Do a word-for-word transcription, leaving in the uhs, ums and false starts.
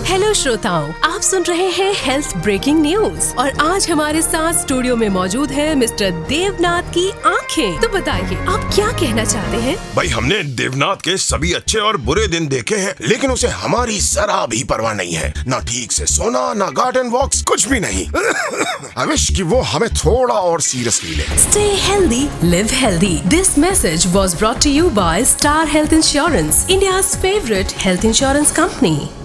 Hello श्रोताओं, आप सुन रहे हैं हेल्थ ब्रेकिंग न्यूज और आज हमारे साथ स्टूडियो में मौजूद है मिस्टर देवनाथ की आंखें। तो बताइए आप क्या कहना चाहते हैं? भाई हमने देवनाथ के सभी अच्छे और बुरे दिन देखे हैं, लेकिन उसे हमारी जरा भी परवाह नहीं है। ना ठीक से सोना, ना गार्डन वॉक्स, कुछ भी नहीं। आई विश कि वो हमें थोड़ा और सीरियसली ले। Stay healthy, live healthy. This message was brought to you by Star Health Insurance, India's favorite health insurance company.